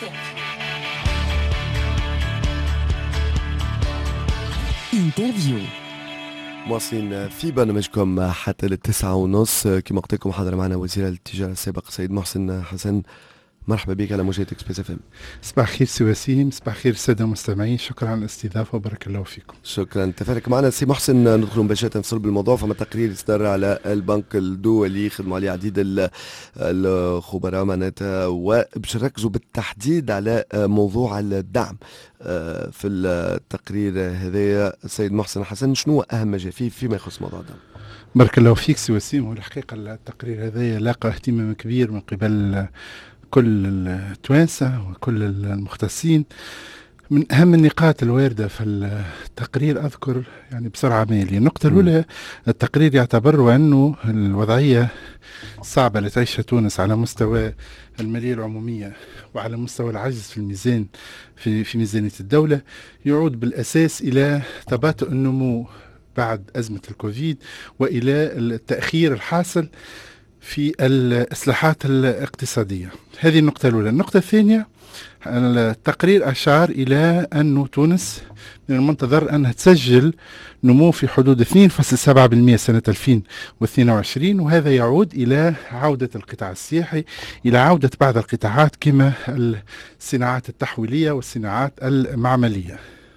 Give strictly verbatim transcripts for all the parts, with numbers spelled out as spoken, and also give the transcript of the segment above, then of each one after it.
انترفيو. مواصلين في برنامجكم حتى للتسعة ونص. كما قلت لكم حضر معنا وزير التجارة السابق سيد محسن حسن. مرحبا بك على موجة اكسبريس اف ام. صباح الخير سي وسيم، صباح الخير الساده المستمعين، شكرا على الاستضافه وبارك الله فيكم. شكرا تفارك معنا سي محسن. ندخل مباشره في صلب الموضوع. فما تقرير صدر على البنك الدولي خدموا عليه عديد الخبراء معناتها، وباش نركزوا بالتحديد على موضوع الدعم في التقرير هذايا. سيد محسن حسن، شنو اهم ما جاء فيه فيما يخص موضوع الدعم؟ بارك الله فيك سي وسيم. والحقيقه التقرير هذايا لاقى اهتمام كبير من قبل كل التوانسة وكل المختصين. من أهم النقاط الواردة في التقرير أذكر يعني بسرعة مالية. النقطة الأولى، التقرير يعتبر أنه الوضعية الصعبة اللي تعيشها تونس على مستوى المالية العمومية وعلى مستوى العجز في الميزان في, في ميزانية الدولة يعود بالأساس إلى تباطؤ النمو بعد أزمة الكوفيد وإلى التأخير الحاصل في الإصلاحات الاقتصادية. هذه النقطة الأولى. النقطة الثانية، التقرير أشار إلى أن تونس من المنتظر أنها تسجل نمو في حدود اثنين فاصلة سبعة بالمئة سنة ألفين واثنين وعشرين، وهذا يعود إلى عودة القطاع السياحي، إلى عودة بعض القطاعات كما الصناعات التحويلية والصناعات المعملية.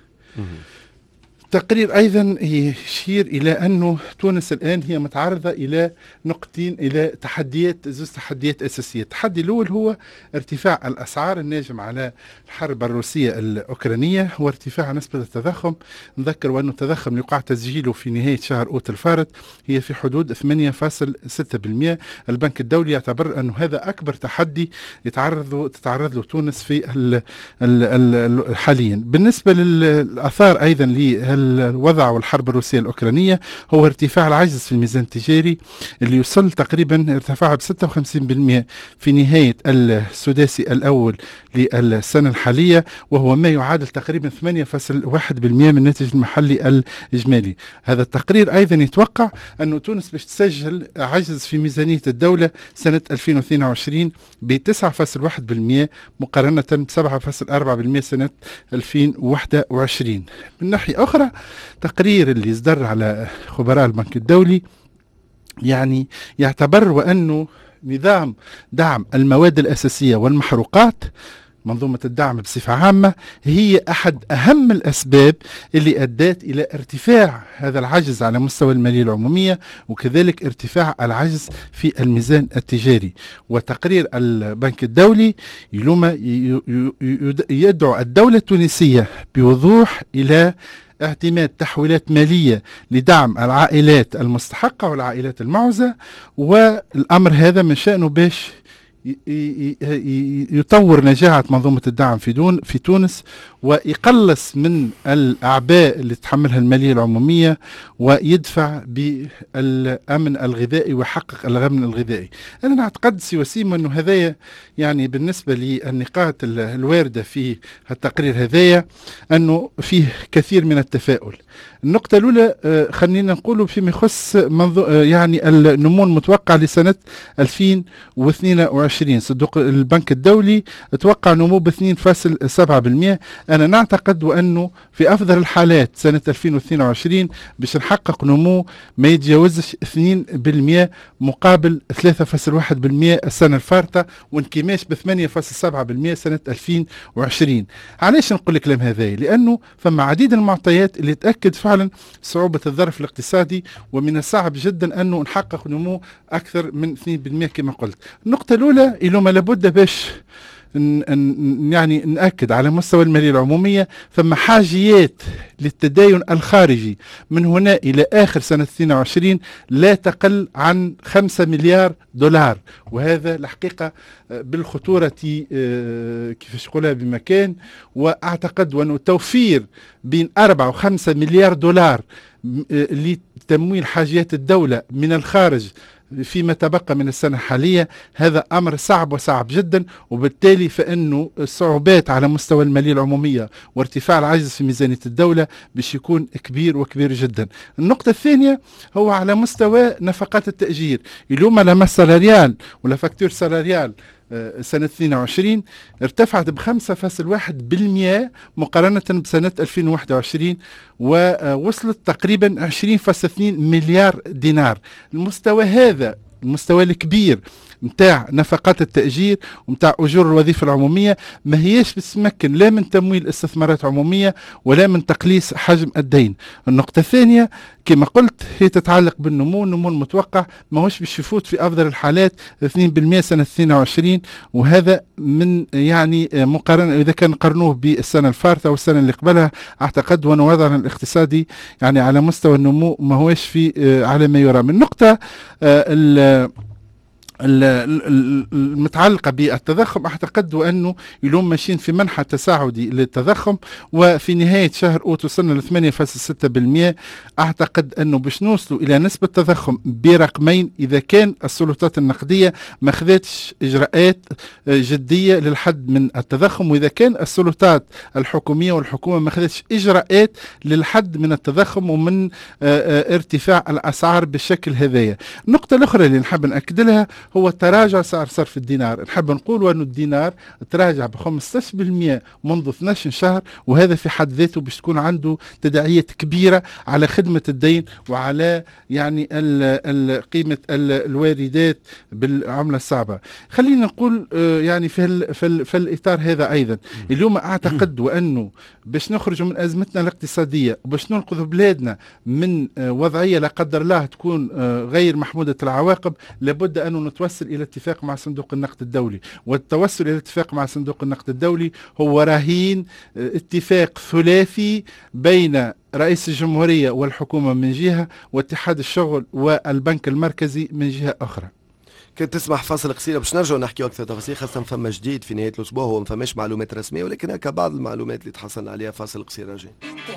التقرير أيضا يشير إلى أنه تونس الآن هي متعرضة إلى نقطتين، إلى تحديات، زوز تحديات أساسية. التحدي الأول هو ارتفاع الأسعار الناجم على الحرب الروسية الأوكرانية وارتفاع نسبة التضخم. نذكر وأن التضخم اللي وقع تسجيله في نهاية شهر أوت الفارط هي في حدود ثمانية فاصلة ستة بالمئة. البنك الدولي يعتبر أنه هذا أكبر تحدي يتعرض تتعرض له تونس في ال ال ال حاليا. بالنسبة للأثار أيضا لهال الوضع والحرب الروسية الأوكرانية هو ارتفاع العجز في الميزان التجاري اللي يوصل تقريبا ارتفاع ب ستة وخمسين بالمئة في نهاية السداسي الأول للسنة الحالية، وهو ما يعادل تقريبا ثمانية فاصلة واحد بالمئة من الناتج المحلي الإجمالي. هذا التقرير أيضا يتوقع أن تونس باش تسجل عجز في ميزانية الدولة سنة ألفين واثنين وعشرين ب تسعة فاصلة واحد بالمئة مقارنة ب سبعة فاصلة أربعة بالمئة سنة ألفين وواحد وعشرين. من ناحية أخرى، تقرير اللي صدر على خبراء البنك الدولي يعني يعتبر وأنه نظام دعم المواد الأساسية والمحروقات، منظومة الدعم بصفة عامة، هي أحد أهم الأسباب اللي أدت إلى ارتفاع هذا العجز على مستوى المالية العمومية وكذلك ارتفاع العجز في الميزان التجاري. وتقرير البنك الدولي يلوم يدعو الدولة التونسية بوضوح إلى اعتماد تحويلات مالية لدعم العائلات المستحقة والعائلات المعوزة، والأمر هذا من شأنه باش يطور نجاعة منظومة الدعم في دون في تونس ويقلص من الأعباء اللي تحملها المالية العمومية ويدفع بالأمن الغذائي ويحقق الأمن الغذائي. أنا أعتقد سي وسيم أنه هذايا يعني بالنسبة للنقاط الواردة في التقرير هذايا أنه فيه كثير من التفاؤل. النقطة الأولى خلينا نقوله فيما يخص يعني النمو المتوقع لسنة ألفين واثنين وعشرين. صندوق البنك الدولي توقع نمو ب اثنين فاصلة سبعة بالمئة. أنا نعتقد وأنه في أفضل الحالات سنة ألفين واثنين وعشرين باش نحقق نمو ما يتجاوزش اثنين بالمئة مقابل ثلاثة فاصلة واحد بالمئة السنة الفارطة، وانكماش ب ثمانية فاصلة سبعة بالمئة سنة ألفين وعشرين. علاش نقول الكلام هذا؟ لأنه فما عديد المعطيات اللي تأكد فعلا صعوبة الظرف الاقتصادي، ومن الصعب جدا أنه نحقق نمو أكثر من اثنين بالمئة كما قلت. النقطة الأولى إلو ما لابد باش يعني نأكد على مستوى المالية العمومية فما حاجيات للتداين الخارجي من هنا إلى آخر سنة اثنين وعشرين لا تقل عن خمسة مليار دولار، وهذا الحقيقة بالخطورة كيفاش نقولها بمكان. وأعتقد وأنه توفير بين أربعة وخمسة مليار دولار لتمويل حاجيات الدولة من الخارج فيما تبقى من السنة الحالية هذا أمر صعب وصعب جدا، وبالتالي فإنه الصعوبات على مستوى المالية العمومية وارتفاع العجز في ميزانية الدولة باش يكون كبير وكبير جدا. النقطة الثانية هو على مستوى نفقات التأجير. اليوم لما السالاريال ولا فاكتور سالاريال سنة اثنين وعشرين ارتفعت ب خمسة فاصلة واحد بالمئة مقارنة بسنة ألفين وواحد وعشرين، ووصلت تقريبا عشرين فاصلة اثنين مليار دينار. المستوى هذا المستوى الكبير متاع نفقات التأجير ومتاع أجور الوظيفة العمومية ما هيش بتمكن لا من تمويل استثمارات عمومية ولا من تقليص حجم الدين. النقطة الثانية كما قلت هي تتعلق بالنمو. النمو المتوقع ما هوش باش يفوت في أفضل الحالات اثنين بالمئة سنة اثنين وعشرين، وهذا من يعني مقارنة إذا كان قرنوه بالسنة الفارطة والسنة اللي قبلها. أعتقد وأن وضعنا الاقتصادي يعني على مستوى النمو ما هوش في على ما يرام. النقطة المتعلقة بالتضخم أعتقد أنه اليوم ماشيين في منحى تصاعدي للتضخم، وفي نهاية شهر أوت وصلنا ل ثمانية فاصلة ستة بالمئة. أعتقد أنه باش نوصلوا إلى نسبة تضخم برقمين إذا كان السلطات النقدية ما خذتش إجراءات جدية للحد من التضخم، وإذا كان السلطات الحكومية والحكومة ما خذتش إجراءات للحد من التضخم ومن ارتفاع الأسعار بالشكل هذايا. النقطة الأخرى اللي نحب نأكد لها هو تراجع سعر صرف الدينار. نحب نقول أن الدينار تراجع ب خمسة عشر بالمئة منذ اثني عشر شهر، وهذا في حد ذاته باش تكون عنده تداعيات كبيرة على خدمة الدين وعلى يعني ال ال قيمة ال الواردات بالعملة الصعبة. خلينا نقول يعني في, ال في, ال في الإطار هذا أيضا اليوم أعتقد وأنه باش نخرجوا من أزمتنا الاقتصادية وباش ننقذ بلادنا من وضعية لا قدر الله تكون غير محمودة العواقب لابد أن نتوصل إلى اتفاق مع صندوق النقد الدولي. والتوصل إلى اتفاق مع صندوق النقد الدولي هو رهين اتفاق ثلاثي بين رئيس الجمهورية والحكومة من جهة واتحاد الشغل والبنك المركزي من جهة أخرى. كنت تسمح فاصل قصيرة باش نرجعوا نحكي أكثر تفاصيل، خاصة فما جديد في نهاية الأسبوع هو ما فماش معلومات رسمية ولكن هكا بعض المعلومات اللي تحصلنا عليها. فاصل قصير راجع.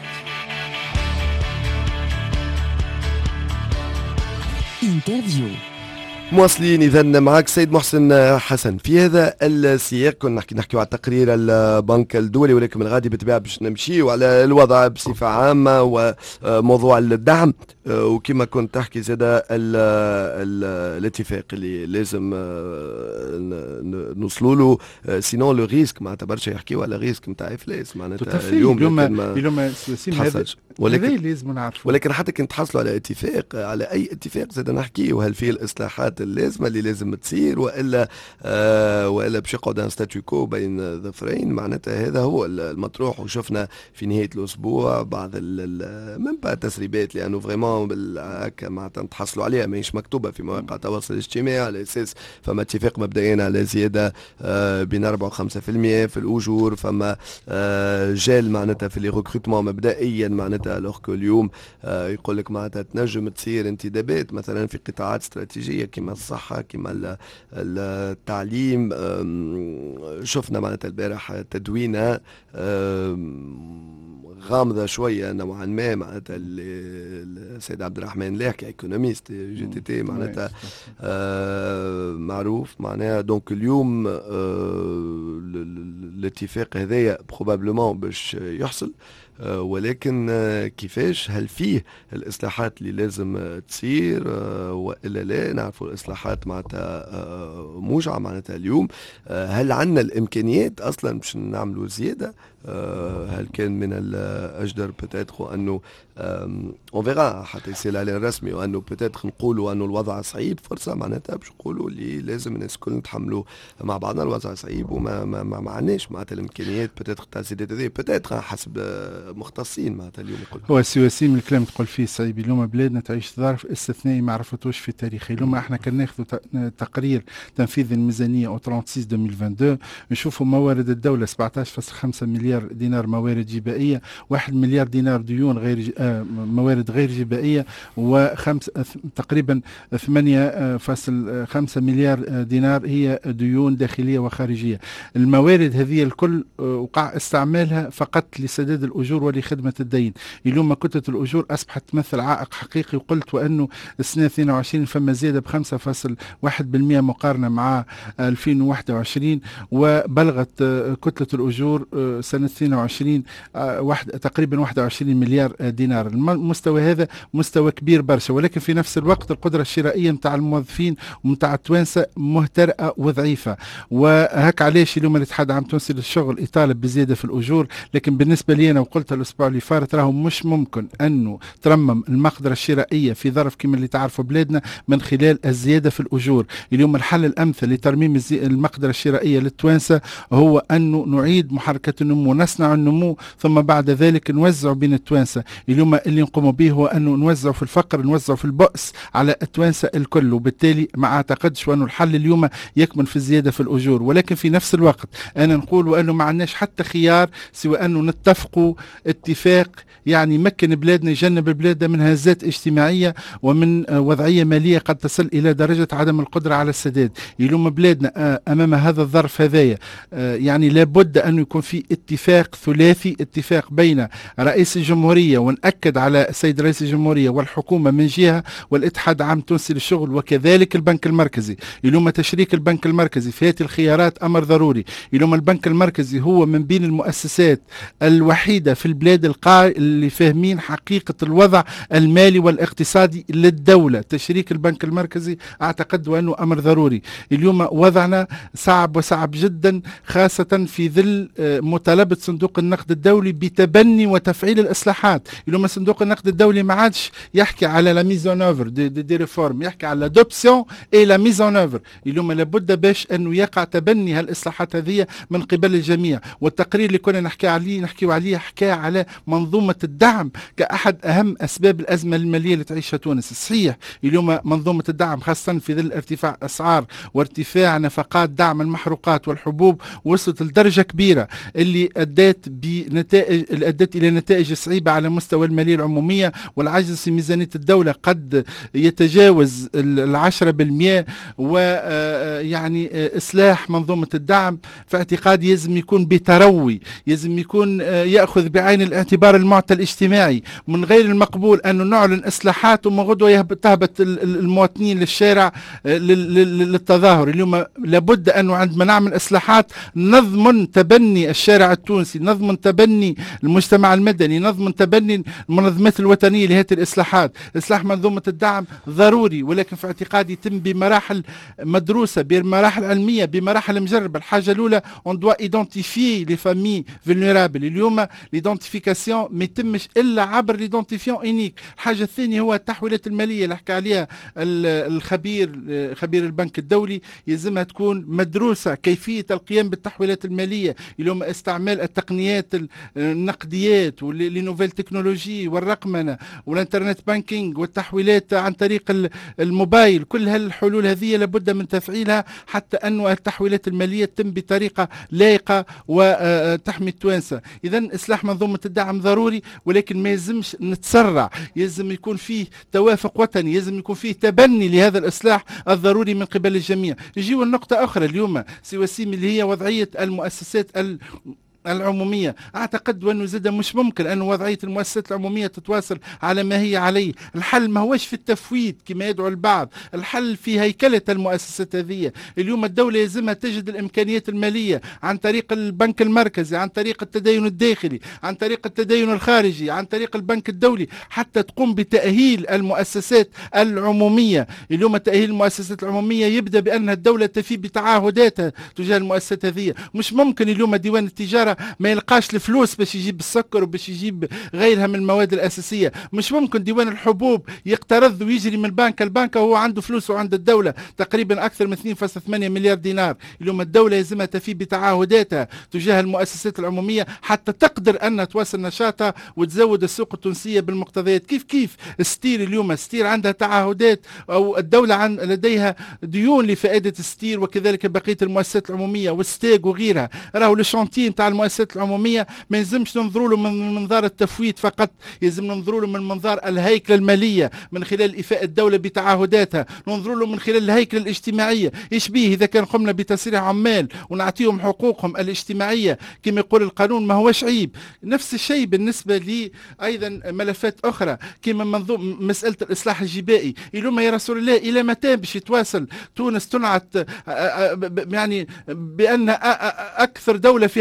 انترفيو. مواصلين إذن معك سيد محسن حسن. في هذا السياق كنا نحكي نحكيو على تقرير البنك الدولي، ولكن من غادي بالطبيعة باش نمشيو على الوضع بصفة عامة وموضوع الدعم، وكما كنت تحكي زادا الاتفاق اللي لازم نوصلوا له، سينون لو ريسك معناتها برشا يحكيو على ريسك نتاع افلاس معناتها اليوم اليوم اليوم هذا ولكن لازم نعرفوا. ولكن حتى كنت تحصلوا على اتفاق على اي اتفاق زاد نحكي وهل فيه الاصلاحات اللازمه اللي لازم تصير والا آه والا باش يقعد ان ستاتيو كو بين ظفرين معناتها هذا هو المطروح. وشفنا في نهايه الاسبوع بعض من بعد تسريبات لانه فريمون هكا معناتها تحصلوا عليها ماهيش مكتوبه في مواقع التواصل الاجتماعي على اساس فما اتفاق مبدئيا على زياده آه بين أربعة وخمسة بالمئة في الاجور، فما آه جال معناتها في لي ريكروتمون مبدئيا معناتها الوغ كو اليوم آه يقول لك معناتها تنجم تصير انتدابات مثلا في قطاعات استراتيجيه كما الصحه كما التعليم. شفنا معناتها البارح تدوينه غامضه شويه نوعا ما معناتها السيد عبد الرحمن لاحكي ايكونوميست جي تي تي معناتها آه معروف معناها. دونك اليوم آه الاتفاق هذايا بروبابلمون باش يحصل، آه ولكن آه كيفاش هل فيه الإصلاحات اللي لازم آه تصير آه وإلا لا. نعرفوا الإصلاحات معناتها آه موجعة معناتها اليوم. آه هل عندنا الإمكانيات أصلا باش نعملوا زيادة؟ آه هل كان من الأجدر بتاتخ أنه اون فيغا حتى يصير الإعلان الرسمي وأنه بتاتخ نقولوا أنه الوضع صعيب، فرصة معناتها باش نقولوا اللي لازم الناس الكل نتحملوا مع بعضنا الوضع صعيب وما ما ما, ما عندناش معناتها الإمكانيات بتاتخ تاع الزيادات هذه بتاتخ حسب مختصين معناتها اليوم يقول. هو سي وسيم الكلام تقول فيه صعيب. اليوم بلادنا تعيش ظرف استثنائي ما عرفتوش في التاريخ. اليوم احنا كان ناخذوا تقرير تنفيذ الميزانيه او ستة وثلاثين ألفين واثنين وعشرين نشوفوا موارد الدوله سبعة عشر فاصلة خمسة مليار دينار موارد جبائيه، واحد مليار دينار ديون غير آه موارد غير جبائيه، وخمس تقريبا ثمانية فاصلة خمسة مليار دينار هي ديون داخليه وخارجيه. الموارد هذه الكل وقع استعمالها فقط لسداد الاجور ولخدمه الدين. اليوم كتله الاجور اصبحت تمثل عائق حقيقي، وقلت وانه السنه اثنين وعشرين فما زياده ب خمسة فاصلة واحد بالمئة مقارنه مع ألفين وواحد وعشرين، وبلغت كتله الاجور سنه اثنين وعشرين واحد تقريبا واحد وعشرين مليار دينار. دينار. المستوى هذا مستوى كبير برشا، ولكن في نفس الوقت القدرة الشرائية متاع الموظفين ومتاع التوانسة مهترئة وضعيفة. وهك علاش اليوم الاتحاد العام التونسي للشغل يطالب بزيادة في الأجور. لكن بالنسبة لي أنا وقلت الأسبوع اللي فات راهو مش ممكن أنه ترمم المقدرة الشرائية في ظرف كما اللي تعرفوا بلادنا من خلال الزيادة في الأجور. اليوم الحل الأمثل لترميم المقدرة الشرائية للتوانسة هو أنه نعيد محركة النمو، نصنع النمو ثم بعد ذلك نوزع بين التوانسة. اليوم اللي نقوم به هو أنه نوزع في الفقر، نوزع في البؤس على التوانسة الكل، وبالتالي ما أعتقدش أنه الحل اليوم يكمن في الزيادة في الأجور. ولكن في نفس الوقت أنا نقول أنه ما عندناش حتى خيار سوى أنه نتفقوا اتفاق يعني يمكن بلادنا يجنب بلادنا من هزات اجتماعية ومن وضعية مالية قد تصل إلى درجة عدم القدرة على السداد. اليوم بلادنا أمام هذا الظرف هذايا يعني لابد أن يكون في اتفاق ثلاثي، اتفاق بين رئيس الجمهورية، ونأكد على السيد رئيس الجمهورية والحكومة من جهة، والاتحاد العام التونسي للشغل، وكذلك البنك المركزي. اليوم تشريك البنك المركزي في هذه الخيارات أمر ضروري. اليوم البنك المركزي هو من بين المؤسسات الوحيدة في البلاد القاع اللي فاهمين حقيقة الوضع المالي والاقتصادي للدولة. تشريك البنك المركزي أعتقد أنه أمر ضروري. اليوم وضعنا صعب وصعب جدا، خاصة في ظل مطالبة صندوق النقد الدولي بتبني وتفعيل الإصلاحات. اليوم صندوق النقد الدولي ما عادش يحكي على لا ميزون اوفر دي, دي, دي ريفورم، يحكي على لادوبسيون اي لا ميزون اوفر. اليوم لابد باش انه يقع تبني هالاصلاحات هذه من قبل الجميع. والتقرير اللي كنا نحكي عليه نحكيو عليه حكى على منظومة الدعم كأحد أهم أسباب الأزمة المالية اللي تعيشها تونس. صحيح اليوم منظومة الدعم خاصة في ظل ارتفاع أسعار وارتفاع نفقات دعم المحروقات والحبوب وصلت لدرجة كبيرة اللي أدت بنتائج أدت إلى نتائج صعيبة على مستوى المالية العمومية، والعجز في ميزانية الدولة قد يتجاوز العشرة بالمئة. ويعني إصلاح منظومة الدعم في اعتقادي يجب يكون بتروي، يجب يكون يأخذ بعين الاعتبار المعطى الاجتماعي. من غير المقبول أن نعلن إصلاحات وما غدوة تهبط المواطنين للشارع للتظاهر. اليوم لابد أنه عندما نعمل إصلاحات نضمن تبني الشارع التونسي، نضمن تبني المجتمع المدني، نضمن تبني المنظمات الوطنية لهذه الإصلاحات. إصلاح منظومة الدعم ضروري، ولكن في اعتقادي يتم بمراحل مدروسة، بمراحل علمية، بمراحل مجربة. الحاجة الأولى on doit identifier les familles vulnérables. اليوم ليدونتيفيكاسيون ما يتمش إلا عبر ليدونتيفيون إينيك. الحاجة الثانية هو التحويلات المالية اللي حكى عليها الخبير خبير البنك الدولي، يلزمها تكون مدروسة كيفية القيام بالتحويلات المالية. اليوم استعمال التقنيات النقديات والنوفيل تكنولوجي والرقمنة والانترنت بانكينج والتحويلات عن طريق الموبايل، كل هالحلول هذه لابد من تفعيلها حتى أن التحويلات المالية تتم بطريقة لائقة وتحمي التوانسة. إذن إصلاح منظومة الدعم ضروري، ولكن ما يلزمش نتسرع، يلزم يكون فيه توافق وطني، يلزم يكون فيه تبني لهذا الإصلاح الضروري من قبل الجميع. يجيو النقطة أخرى اليوم سواسيم اللي هي وضعية المؤسسات ال العمومية. أعتقد أنه زاد مش ممكن أن وضعية المؤسسات العمومية تتواصل على ما هي عليه. الحل ما هوش في التفويت كما يدعو البعض، الحل في هيكلة المؤسسات هذه. اليوم الدولة يلزمها تجد الإمكانيات المالية عن طريق البنك المركزي، عن طريق التدين الداخلي، عن طريق التدين الخارجي، عن طريق البنك الدولي، حتى تقوم بتأهيل المؤسسات العمومية. اليوم تأهيل المؤسسات العمومية يبدأ بأن الدولة تفي بتعهداتها تجاه المؤسسات هذه. مش ممكن اليوم ديوان التجارة ما يلقاش الفلوس باش يجيب السكر وباش يجيب غيرها من المواد الأساسية. مش ممكن ديوان الحبوب يقترض ويجري من بنك البنك وهو عنده فلوس وعند الدولة تقريبا أكثر من اثنين فاصلة ثمانية مليار دينار. اليوم الدولة يلزمها تفي بتعهداتها تجاه المؤسسات العمومية حتى تقدر أن تواصل نشاطها وتزود السوق التونسية بالمقتضيات. كيف كيف ستير اليوم ستير عندها تعهدات أو الدولة عن لديها ديون لفائدة ستير، وكذلك بقية المؤسسات العمومية والستيج وغيرها. راهو الشانتين تاع المؤسسات العمومية ما يلزمش ننظروا له من منظار التفويت فقط، يلزم ننظروا له من منظار الهيكلة المالية من خلال إيفاء الدولة بتعهداتها، ننظروا له من خلال الهيكلة الاجتماعية. إيش بيه إذا كان قمنا بتسريع عمال ونعطيهم حقوقهم الاجتماعية كما يقول القانون ما هوش عيب. نفس الشيء بالنسبة لي أيضا ملفات أخرى كما منظوم مسألة الإصلاح الجبائي. اليوم يا رسول الله إلى متى باش يتواصل تونس تنعت يعني بأن أكثر دولة فيها ضغط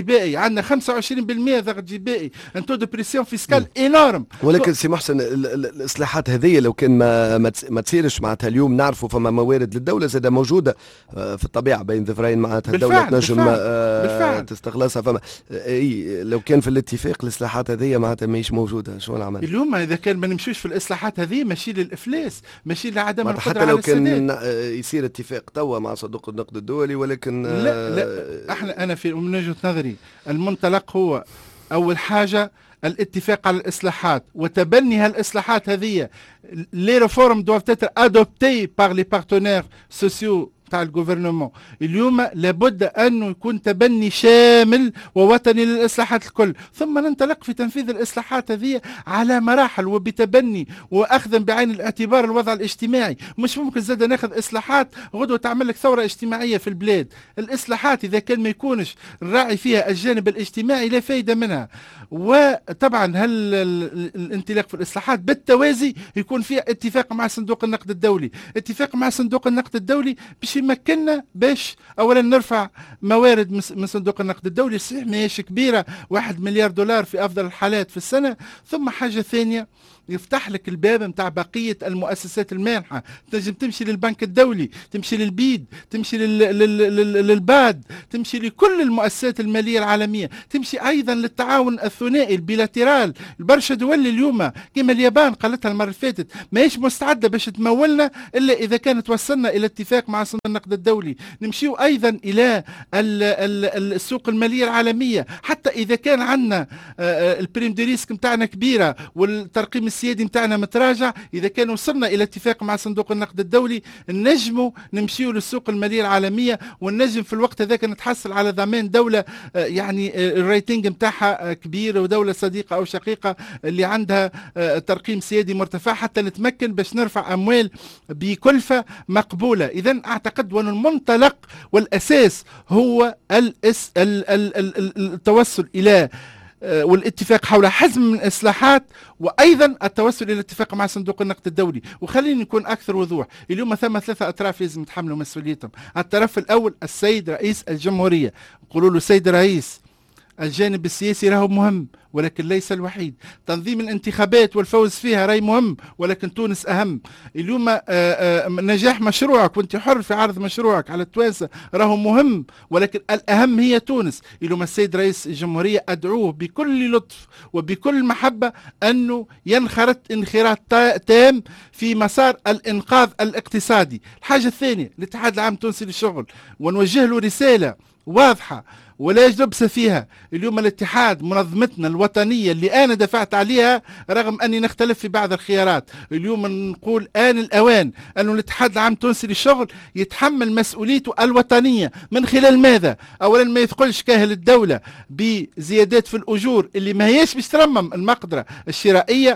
جبائي، عندنا خمسة وعشرين بالمئة ضغط جبائي، ان تو دو بريسيون فيسكال انورم. ولكن سي محسن الاصلاحات هذه لو كان ما ما تصيرش معناتها اليوم نعرفوا فما موارد للدوله زاد موجوده في الطبيعه بين ظفرين معناتها الدوله تنجم آه تستخلصها. فما اي لو كان في الاتفاق الاصلاحات هذه معناتها ماهيش موجوده، شو العمل؟ اليوم اذا كان ما نمشوش في الاصلاحات هذه ماشي للافلاس، ماشي لعدم القدره حتى على لو كان السداد. يصير اتفاق توا مع صندوق النقد الدولي، ولكن لا لا احنا انا في من وجهه نظري المنطلق هو اول حاجه الاتفاق على الإصلاحات وتبني هالإصلاحات هذه. لي ريفورم دوف تتر ادوبتي بار لي بارتنير سوسيو تاع الجوفرنمون. اليوم لابد أنه يكون تبني شامل ووطني للإصلاحات الكل، ثم ننطلق في تنفيذ الإصلاحات هذه على مراحل وبتبني وأخذا بعين الاعتبار الوضع الاجتماعي. مش ممكن زاد ناخذ إصلاحات غدوة تعمل لك ثورة اجتماعية في البلاد. الإصلاحات إذا كان ما يكونش نراعي فيها الجانب الاجتماعي لا فايدة منها. وطبعا هل الانطلاق في الإصلاحات بالتوازي يكون فيها اتفاق مع صندوق النقد الدولي. اتفاق مع صندوق النقد الدولي باش يمكننا باش اولا نرفع موارد من صندوق النقد الدولي، صحيح ماهيش كبيره، واحد مليار دولار في افضل الحالات في السنه. ثم حاجه ثانيه يفتح لك الباب نتاع بقيه المؤسسات المانحه، تنجم تمشي للبنك الدولي، تمشي للبيد، تمشي لل... لل... لل... للباد، تمشي لكل المؤسسات الماليه العالميه، تمشي ايضا للتعاون الثنائي البيلاترال. برشا دول اليوم كما اليابان قالتها المره اللي فاتت ماهيش مستعده باش تمولنا الا اذا كانت وصلنا الى اتفاق مع صندوق النقد الدولي. نمشيو ايضا الى ال... ال... السوق الماليه العالميه، حتى اذا كان عندنا البريم دي ريسك نتاعنا كبيره والترقيم السيادي نتاعنا متراجع، اذا كان وصلنا الى اتفاق مع صندوق النقد الدولي نجموا نمشيو للسوق الماليه العالميه، ونجم في الوقت هذاك نتحصل على ضمان دوله يعني الريتنج نتاعها كبير ودوله صديقه او شقيقه اللي عندها ترقيم سيادي مرتفع، حتى نتمكن باش نرفع اموال بكلفه مقبوله. اذا اعتقد وان المنطلق والاساس هو التوصل الى والاتفاق حول حزم من الإصلاحات، وأيضا التوسل إلى الاتفاق مع صندوق النقد الدولي. وخليني نكون أكثر وضوح، اليوم ثم ثلاثة أطراف لازم يتحملوا مسؤوليتهم. الطرف الأول السيد رئيس الجمهورية، نقولوا له سيد رئيس، الجانب السياسي راهو مهم ولكن ليس الوحيد، تنظيم الانتخابات والفوز فيها راي مهم ولكن تونس أهم. اليوم آآ آآ نجاح مشروعك وانت حر في عرض مشروعك على التوانسة راهو مهم، ولكن الأهم هي تونس. اليوم السيد رئيس الجمهورية أدعوه بكل لطف وبكل محبة أنه ينخرط انخراط تام في مسار الإنقاذ الاقتصادي. الحاجة الثانية الاتحاد العام التونسي للشغل، ونوجه له رسالة واضحة ولا يجلبس فيها. اليوم الاتحاد منظمتنا الوطنية اللي أنا دفعت عليها رغم أني نختلف في بعض الخيارات، اليوم نقول آن الأوان أن الاتحاد العام التونسي للشغل يتحمل مسؤوليته الوطنية. من خلال ماذا؟ أولا ما يثقلش كاهل الدولة بزيادات في الأجور اللي ما هيش باش ترمم المقدرة الشرائية.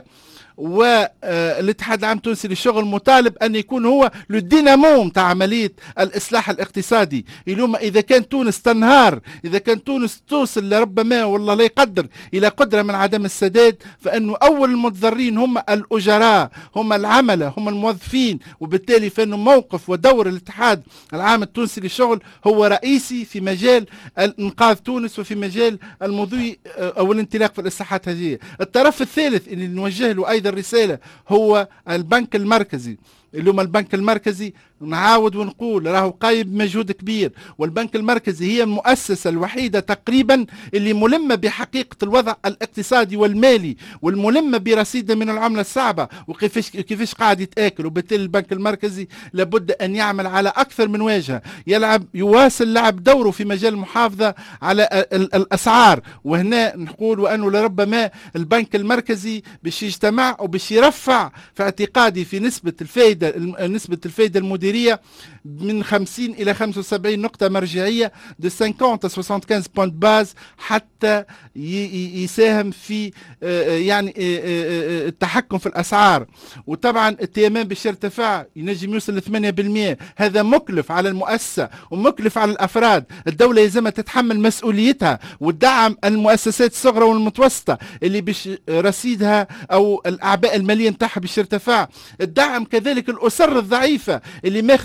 والاتحاد العام التونسي للشغل مطالب أن يكون هو الدينامو نتاع عملية الإصلاح الاقتصادي. اليوم إذا كان تونس تنهار، إذا كان تونس توصل لربما والله لا يقدر إلى قدرة من عدم السداد، فإنه أول المتضررين هم الأجراء، هم العملة، هم الموظفين. وبالتالي فإنه موقف ودور الاتحاد العام التونسي للشغل هو رئيسي في مجال إنقاذ تونس وفي مجال المضي أو الانطلاق في الإصلاحات هذه. الطرف الثالث اللي نوجه له أيضا الرسالة هو البنك المركزي. اليوم البنك المركزي نعاود ونقول راهو قايم بمجهود كبير، والبنك المركزي هي المؤسسة الوحيدة تقريبا اللي ملمة بحقيقة الوضع الاقتصادي والمالي، والملمة برصيد من العملة الصعبة وكيفاش كيفاش قاعد يتآكل. وبالتالي البنك المركزي لابد أن يعمل على أكثر من واجهة، يلعب يواصل لعب دوره في مجال المحافظة على الأسعار. وهنا نقول وأنه لربما البنك المركزي باش يجتمع وباش يرفع في اعتقادي في نسبة الفائدة نسبة الفائدة المديرية من خمسين إلى خمسة وسبعين نقطة مرجعية دو خمسين إلى خمسة وستين بوينت باز، حتى يساهم في يعني التحكم في الأسعار. وطبعا التيمان باش يرتفع ينجم يوصل ل ثمانية بالمئة. هذا مكلف على المؤسسة ومكلف على الأفراد. الدولة يلزمها تتحمل مسؤوليتها وتدعم المؤسسات الصغرى والمتوسطة اللي باش رصيدها أو الأعباء المالية نتاعها باش يرتفع. الدعم كذلك الأسر الضعيفة اللي ماخذة قروض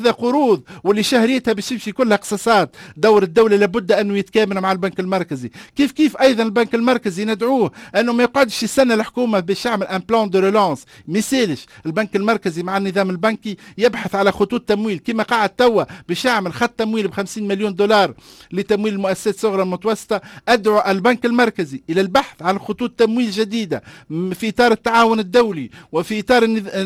قروض واللي شهريتها باش تمشي كلها قصاصات. دور الدولة لابد أنه يتكامل مع البنك المركزي. كيف كيف أيضا البنك المركزي ندعوه أنه ما يقعدش يستنى الحكومة باش يعمل ان بلان دو ريلانس. ميسالش البنك المركزي مع النظام البنكي يبحث على خطوط تمويل كما قاعد توا باش يعمل خط تمويل ب خمسين مليون دولار لتمويل المؤسسات الصغرى المتوسطة. أدعو البنك المركزي إلى البحث عن خطوط تمويل جديدة في إطار التعاون الدولي وفي إطار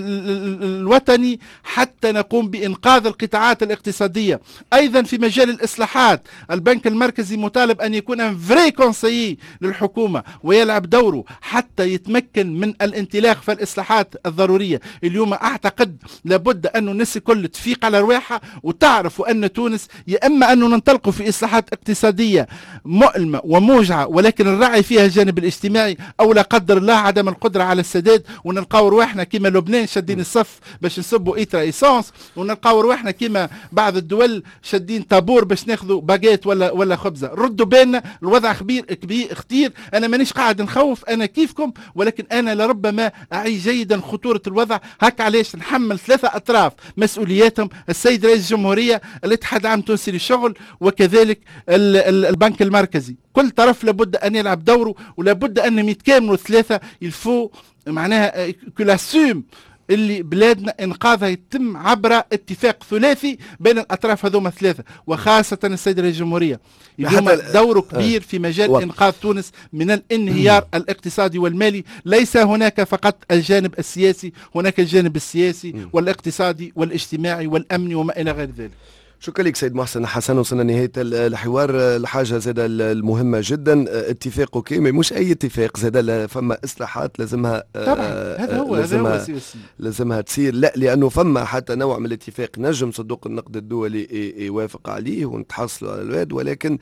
الوطني حتى نقوم بإنقاذ القطاعات الاقتصادية. أيضا في مجال الإصلاحات البنك المركزي مطالب أن يكون ان فري كونسيي للحكومة ويلعب دوره حتى يتمكن من الانطلاق في الإصلاحات الضرورية. اليوم أعتقد لابد أن الناس الكل تفيق على رواحها وتعرفوا أن تونس يا إما أنه ننطلقوا في إصلاحات اقتصادية مؤلمة وموجعة ولكن الرعي فيها الجانب الاجتماعي، أو لا قدر الله عدم القدرة على السداد ونلقاو رواحنا كما لبنان شادين الصف باش نصبوا إيترا إيسانس، ونلقاو رواحنا كما بعض الدول شادين طابور باش ناخذوا باجيت ولا ولا خبزة. ردوا بالنا، الوضع خبير كبير اختير. أنا مانيش قاعد نخوف أنا كيفكم، ولكن أنا لربما أعي جيدا خطورة الوضع. هك علاش نحمل ثلاثة أطراف مسؤولياتهم، السيد رئيس الجمهورية، الاتحاد العام التونسي للشغل، وكذلك البنك المركزي. كل طرف لابد أن يلعب دوره ولابد أنهم يتكاملوا الثلاثة. الفو معناها كلاسيوم اللي بلادنا انقاذها يتم عبر اتفاق ثلاثي بين الاطراف هذوما الثلاثه، وخاصه السيد رئيس الجمهوريه اليوم دوره كبير في مجال و... انقاذ تونس من الانهيار الاقتصادي والمالي. ليس هناك فقط الجانب السياسي، هناك الجانب السياسي والاقتصادي والاجتماعي والامني وما الى غير ذلك. شكرا لك سيد محسن حسن. وصلنا نهاية الحوار. الحاجة زاد المهمة جدا اتفاق اوكي، مش اي اتفاق، زاد فما اصلاحات لازمها طبعا. هذا هو لازمها, هذا هو لازمها تصير. لا لانه فما حتى نوع من الاتفاق نجم صندوق النقد الدولي يوافق عليه ونتحصلوا على الواد، ولكن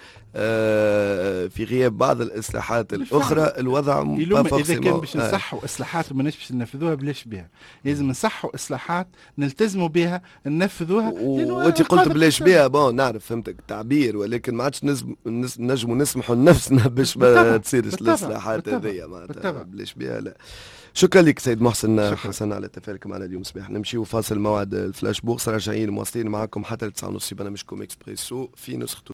في غياب بعض الاصلاحات الاخرى الوضع ما اذا كان باش نصحوا اصلاحات وماناش باش ننفذوها بلاش بها. لازم نصحوا اصلاحات نلتزموا بها ننفذوها. وانت قلت بلاش بها بون نعرف فهمتك التعبير، ولكن ما عادش نجموا نسمحوا لنفسنا باش ما تصيرش الاصلاحات هذيا معناتها بلاش بها. لا شكرا لك سيد محسن حسن على التفارق معنا اليوم صباح. نمشيو فاصل موعد الفلاش بوكس، راجعين مواصلين معكم حتى التسعة ونص في برنامجكم اكسبريسو في نسخة